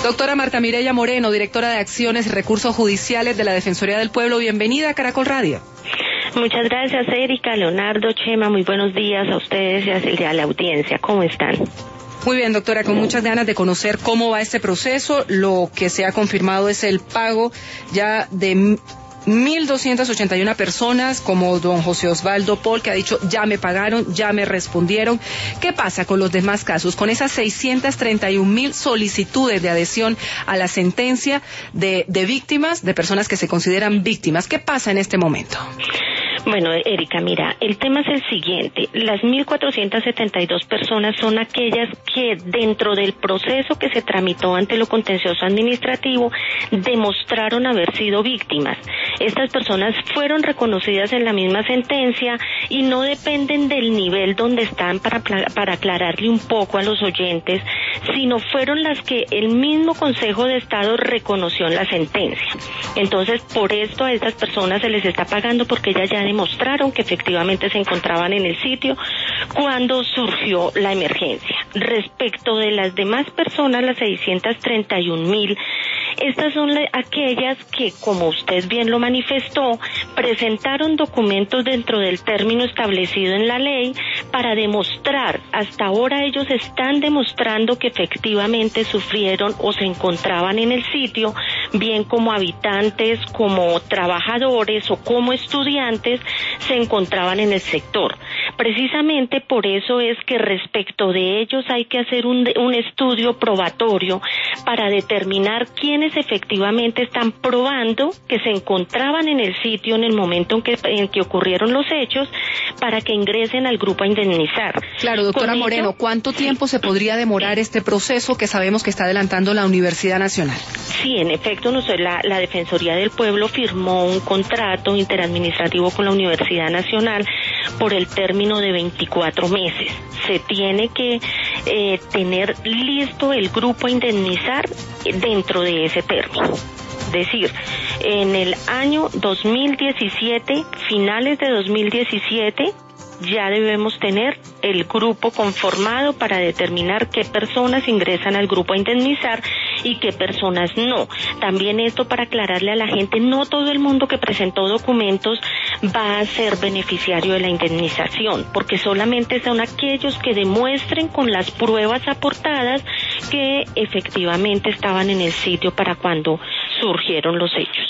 Doctora Marta Mireya Moreno, directora de Acciones y Recursos Judiciales de la Defensoría del Pueblo, bienvenida a Caracol Radio. Muchas gracias, Erika, Leonardo, Chema, muy buenos días a ustedes y a la audiencia. ¿Cómo están? Muy bien, doctora, con muchas ganas de conocer cómo va este proceso. Lo que se ha confirmado es el pago ya de 1.281 personas, como don José Osvaldo Pol, que ha dicho, ya me pagaron, ya me respondieron. ¿Qué pasa con los demás casos? Con esas 631.000 solicitudes de adhesión a la sentencia de víctimas, de personas que se consideran víctimas. ¿Qué pasa en este momento? Bueno, Erika, mira, el tema es el siguiente. Las 1.472 personas son aquellas que dentro del proceso que se tramitó ante lo contencioso administrativo demostraron haber sido víctimas. Estas personas fueron reconocidas en la misma sentencia y no dependen del nivel donde están, para aclararle un poco a los oyentes, sino fueron las que el mismo Consejo de Estado reconoció en la sentencia. Entonces, por esto a estas personas se les está pagando, porque ellas ya demostraron que efectivamente se encontraban en el sitio cuando surgió la emergencia. Respecto de las demás personas, las 631.000, estas son aquellas que, como usted bien lo manifestó, presentaron documentos dentro del término establecido en la ley para demostrar, hasta ahora ellos están demostrando que efectivamente sufrieron o se encontraban en el sitio, bien como habitantes, como trabajadores o como estudiantes, se encontraban en el sector. Precisamente por eso es que respecto de ellos hay que hacer un estudio probatorio para determinar quiénes efectivamente están probando que se encontraban en el sitio en el momento en que ocurrieron los hechos, para que ingresen al grupo a indemnizar. Claro, doctora Moreno, ¿cuánto tiempo se podría demorar este proceso que sabemos que está adelantando la Universidad Nacional? Sí, en efecto, la Defensoría del Pueblo firmó un contrato interadministrativo con la Universidad Nacional por el término de 24 meses. Se tiene que tener listo el grupo a indemnizar dentro de ese término. Es decir, en el año 2017, finales de 2017, ya debemos tener el grupo conformado para determinar qué personas ingresan al grupo a indemnizar y qué personas no. También esto para aclararle a la gente, no todo el mundo que presentó documentos va a ser beneficiario de la indemnización, porque solamente son aquellos que demuestren con las pruebas aportadas que efectivamente estaban en el sitio para cuando surgieron los hechos.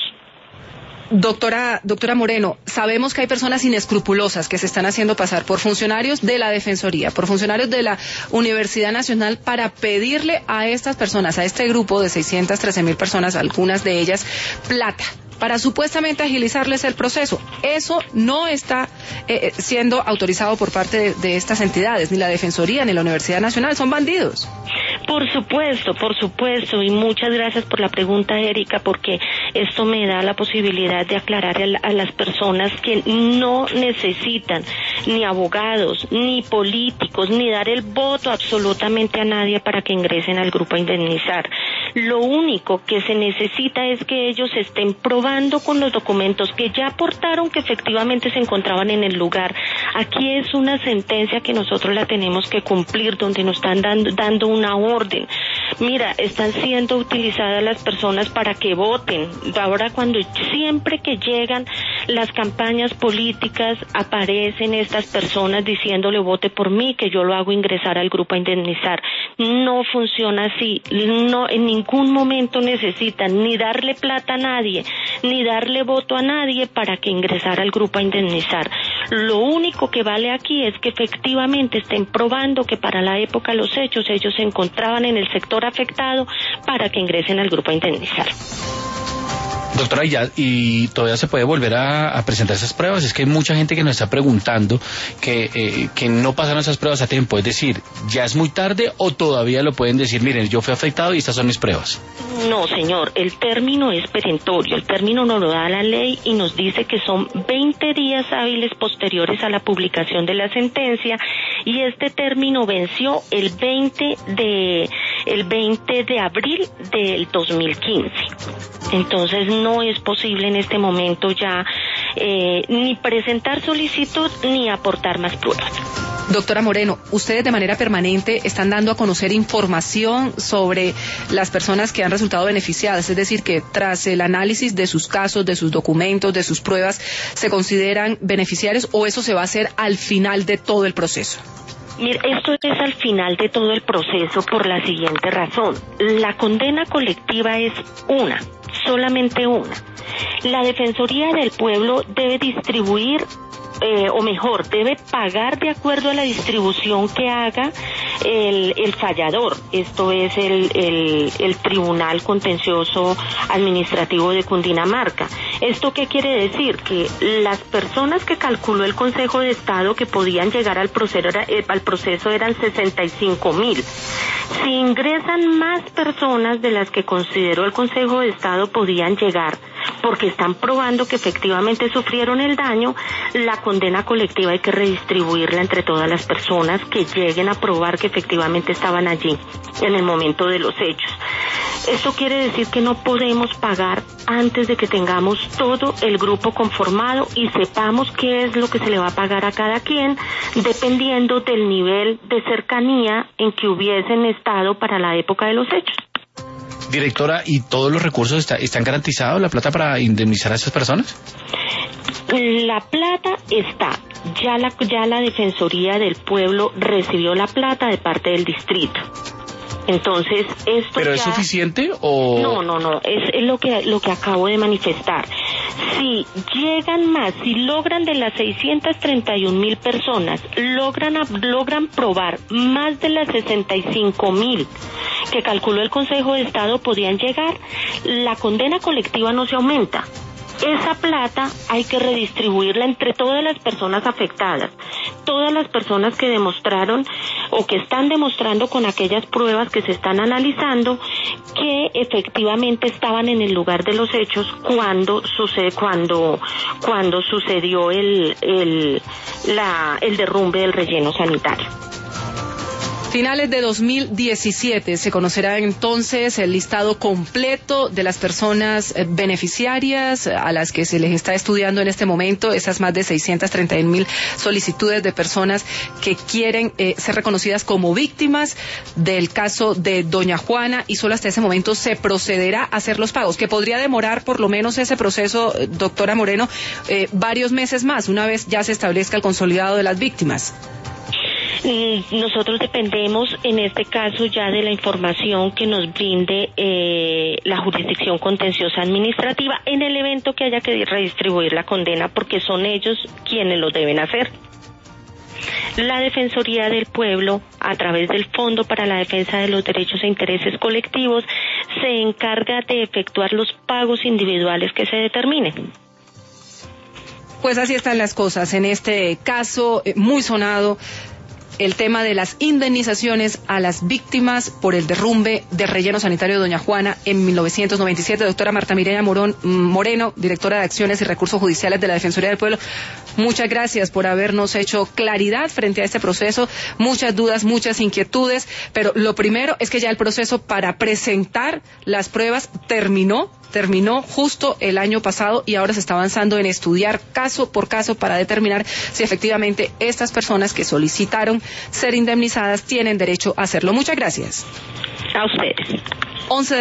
Doctora Moreno, sabemos que hay personas inescrupulosas que se están haciendo pasar por funcionarios de la Defensoría, por funcionarios de la Universidad Nacional, para pedirle a estas personas, a este grupo de 613.000 personas, algunas de ellas, plata, para supuestamente agilizarles el proceso. Eso no está siendo autorizado por parte de estas entidades, ni la Defensoría ni la Universidad Nacional. Son bandidos. Por supuesto, y muchas gracias por la pregunta, Erika, porque esto me da la posibilidad de aclarar a las personas que no necesitan ni abogados, ni políticos, ni dar el voto absolutamente a nadie para que ingresen al grupo a indemnizar. Lo único que se necesita es que ellos estén probando con los documentos que ya aportaron que efectivamente se encontraban en el lugar. Aquí es una sentencia que nosotros la tenemos que cumplir, donde nos están dando una orden. Mira, están siendo utilizadas las personas para que voten. Ahora, siempre que llegan las campañas políticas, aparecen estas personas diciéndole vote por mí, que yo lo hago ingresar al grupo a indemnizar. No funciona así. No, en ningún momento necesitan ni darle plata a nadie, ni darle voto a nadie para que ingresara al grupo a indemnizar. Lo único que vale aquí es que efectivamente estén probando que para la época de los hechos ellos se encontraban en el sector afectado para que ingresen al grupo a indemnizar. Doctora, y todavía se puede volver a presentar esas pruebas. Es que hay mucha gente que nos está preguntando que no pasaron esas pruebas a tiempo. Es decir, ¿ya es muy tarde o todavía lo pueden decir? Miren, yo fui afectado y estas son mis pruebas. No, señor, el término es perentorio. El término nos lo da la ley y nos dice que son 20 días hábiles posteriores a la publicación de la sentencia, y este término venció el 20 de abril del 2015. Entonces no es posible en este momento ya ni presentar solicitud ni aportar más pruebas. Doctora Moreno, ustedes de manera permanente están dando a conocer información sobre las personas que han resultado beneficiadas, es decir, que tras el análisis de sus casos, de sus documentos, de sus pruebas, ¿se consideran beneficiarios o eso se va a hacer al final de todo el proceso? Mira, esto es al final de todo el proceso por la siguiente razón. La condena colectiva es una, solamente una. La Defensoría del Pueblo debe distribuir, o mejor, debe pagar de acuerdo a la distribución que haga el fallador. Esto es el Tribunal Contencioso Administrativo de Cundinamarca. ¿Esto qué quiere decir? Que las personas que calculó el Consejo de Estado que podían llegar al proceso eran 65,000. Si ingresan más personas de las que consideró el Consejo de Estado podían llegar, porque están probando que efectivamente sufrieron el daño, la condena colectiva hay que redistribuirla entre todas las personas que lleguen a probar que efectivamente estaban allí en el momento de los hechos. Esto quiere decir que no podemos pagar antes de que tengamos todo el grupo conformado y sepamos qué es lo que se le va a pagar a cada quien, dependiendo del nivel de cercanía en que hubiesen estado para la época de los hechos. Directora, ¿y todos los recursos están garantizados, la plata para indemnizar a esas personas? La plata está. Ya la Defensoría del Pueblo recibió la plata de parte del distrito. Entonces, esto ¿pero es suficiente o...? No, es lo que acabo de manifestar. Si llegan más, si logran de las 631,000 personas, logran probar más de las 65,000 que calculó el Consejo de Estado podían llegar, la condena colectiva no se aumenta. Esa plata hay que redistribuirla entre todas las personas afectadas, todas las personas que demostraron o que están demostrando con aquellas pruebas que se están analizando que efectivamente estaban en el lugar de los hechos cuando sucedió el derrumbe del relleno sanitario. Finales de 2017 se conocerá entonces el listado completo de las personas beneficiarias a las que se les está estudiando en este momento, esas más de 631,000 solicitudes de personas que quieren ser reconocidas como víctimas del caso de Doña Juana, y solo hasta ese momento se procederá a hacer los pagos, que podría demorar por lo menos ese proceso, doctora Moreno, varios meses más, una vez ya se establezca el consolidado de las víctimas. Nosotros dependemos en este caso ya de la información que nos brinde la jurisdicción contenciosa administrativa en el evento que haya que redistribuir la condena, porque son ellos quienes lo deben hacer. La Defensoría del Pueblo, a través del Fondo para la Defensa de los Derechos e Intereses Colectivos, se encarga de efectuar los pagos individuales que se determinen. Pues así están las cosas en este caso muy sonado, el tema de las indemnizaciones a las víctimas por el derrumbe del relleno sanitario de Doña Juana en 1997. Doctora Marta Mireya Moreno, directora de Acciones y Recursos Judiciales de la Defensoría del Pueblo, muchas gracias por habernos hecho claridad frente a este proceso, muchas dudas, muchas inquietudes, pero lo primero es que ya el proceso para presentar las pruebas terminó justo el año pasado y ahora se está avanzando en estudiar caso por caso para determinar si efectivamente estas personas que solicitaron ser indemnizadas tienen derecho a hacerlo. Muchas gracias. A ustedes. 11